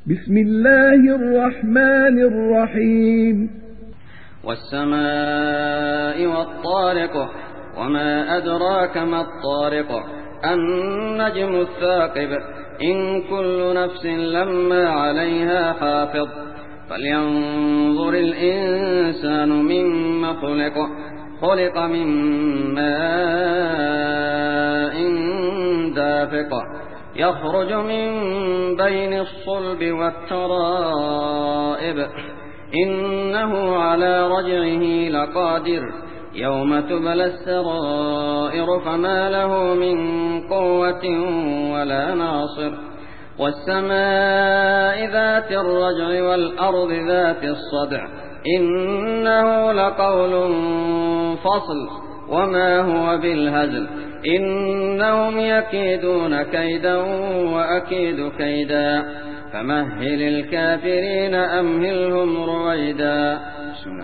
بسم الله الرحمن الرحيم والسماء والطارق وما أدراك ما الطارق النجم الثاقب إن كل نفس لما عليها حافظ فلينظر الإنسان مما خلق من ماء دافق يخرج من بين الصلب والترائب إنه على رجعه لقادر يوم تبلى السرائر فما له من قوة ولا ناصر والسماء ذات الرجع والأرض ذات الصدع إنه لقول فصل وما هو بالهزل إنهم يكيدون كيدا وأكيد كيدا فمهل الكافرين أمهلهم رويدا.